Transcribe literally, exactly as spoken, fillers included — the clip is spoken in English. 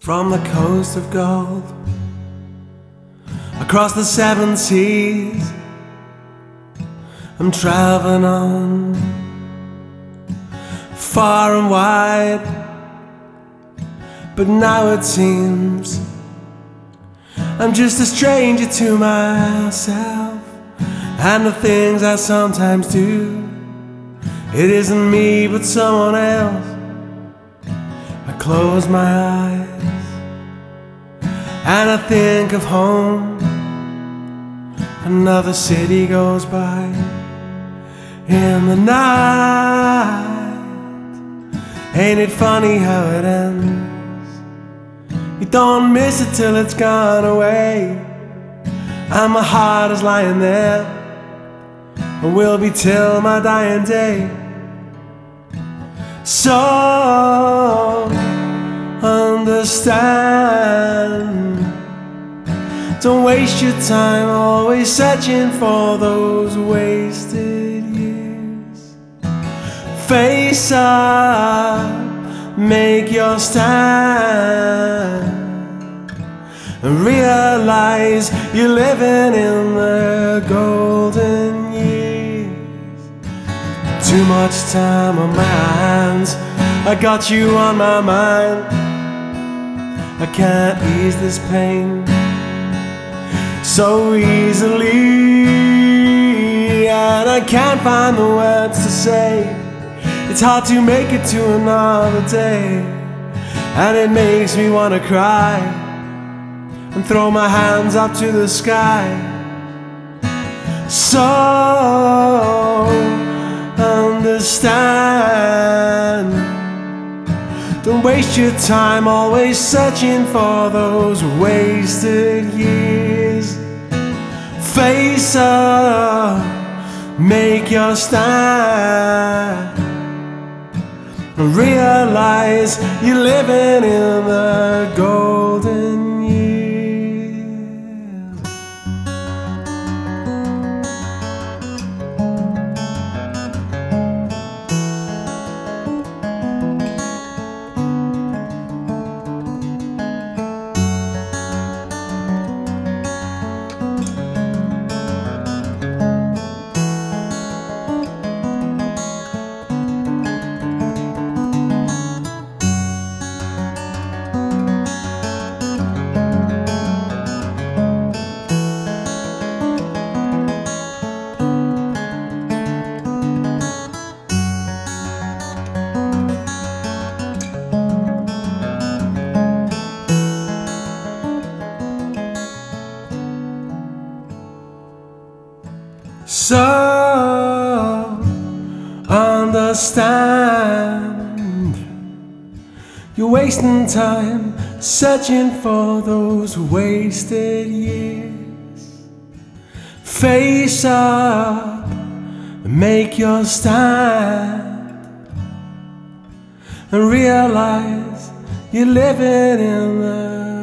From the coast of gold, across the seven seas, I'm traveling on, far and wide. But now it seems I'm just a stranger to myself and the things I sometimes do. It isn't me but someone else. I close my eyes and I think of home. Another city goes by in the night. Ain't it funny how it ends? You don't miss it till it's gone away, and my heart is lying there and will be till my dying day. So understand, don't waste your time always searching for those wasted years. Face up, make your stand, and realize you're living in the golden years. Too much time on my hands, I got you on my mind. I can't ease this pain so easily, and I can't find the words to say. It's hard to make it to another day, and it makes me wanna cry and throw my hands up to the sky. So understand, don't waste your time always searching for those wasted years. Face up, make your stand, realize you're living in the golden years. So understand, you're wasting time searching for those wasted years. Face up, make your stand, and realize you're living in the